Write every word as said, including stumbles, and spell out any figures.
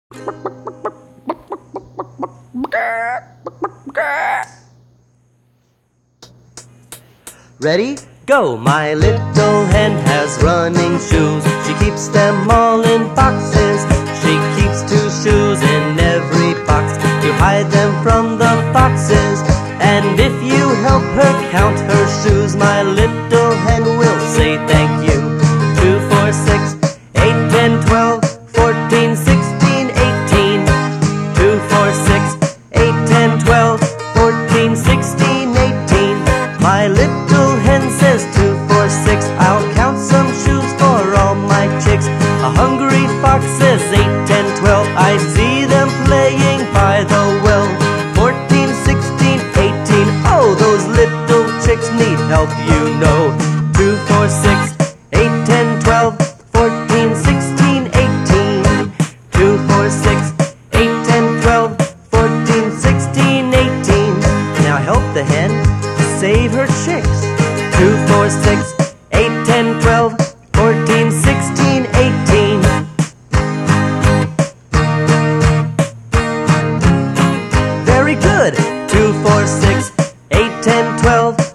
Ready? Go! My little hen has running shoes. She keeps them all in boxes. She keeps two shoes in every box to hide them from the foxes. And if you help her count her shoes, my little hen will say thank you. Two, four, six, eight, ten, twelve, fourteen, sixteen, eighteen. Two, four, six, eight, ten, twelve, fourteen, sixteen, eighteen. My little hen says two, four, six. I'll count some shoes for all my chicks. A hungry fox says eight, ten, twelve. I see them playing by the well. Fourteen, sixteen, eighteen. Oh, those little chicks need help, you know. Two, four, six, eight, ten, twelve, fourteen, sixteen, eighteen. Two, four, six, eight, ten, twelve, fourteen, sixteen, eighteen. Now help the hen save her chicks. Two, four, six, eight, ten, twelve, fourteen, sixteen, eighteen. Very good. Two, four, six, eight, ten, twelve,